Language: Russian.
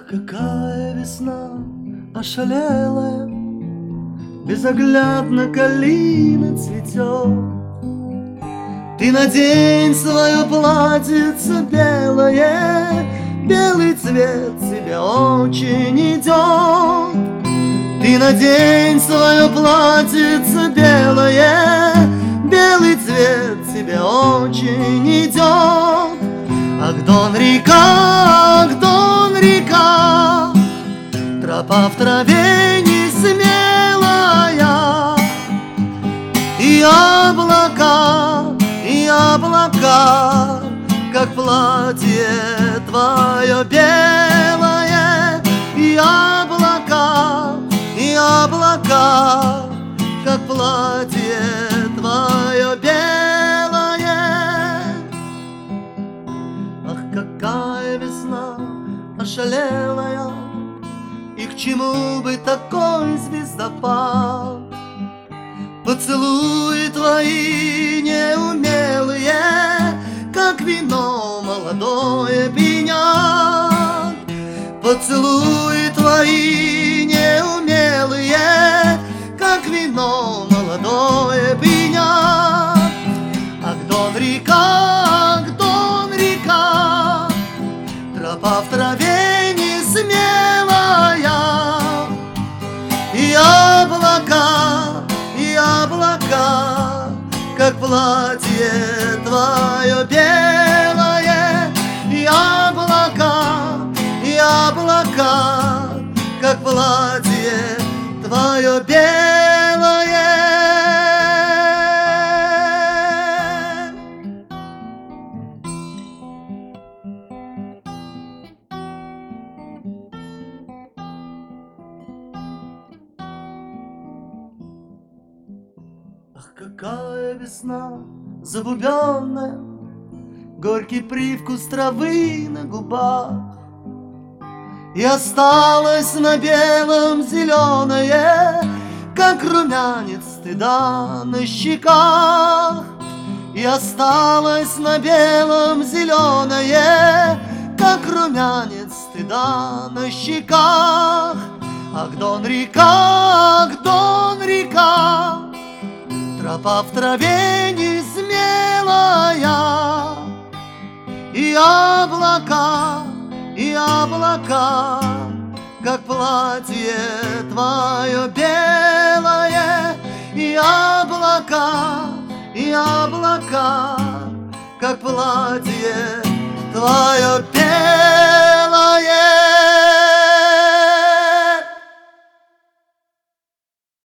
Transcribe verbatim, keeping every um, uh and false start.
Ах, какая весна ошалелая, безоглядно калина цветет. Ты надень свое платьице белое, белый цвет тебе очень идет. Ты надень свое платьице белое, белый цвет тебе очень идет. Ах, Дон река, ах, Дон река, тропа в траве не смелая, и облака, и облака, как платье твое белое, и облака, и облака, как платье твое белое. Ах, какая весна ошалелая, и к чему бы такой звездопад? Поцелуи твои неумелые, как вино молодое пьянят. Поцелуи твои неумелые, как вино молодое пьянят. Ах, Дон река, ах, Дон река, тропа в траве не смелая, и облака, и облака, как платье твое белое, и облака, и облака, как платье твое белое. Ах, какая весна забубенная, горький привкус травы на губах, и осталось на белом зеленое, как румянец стыда на щеках. И осталось на белом зеленое, как румянец стыда на щеках. Ах, Дон река, ах, Дон река, тропа в траве не смелая, и облака, и облака, как платье твое белое, и облака, и облака, как платье твое белое.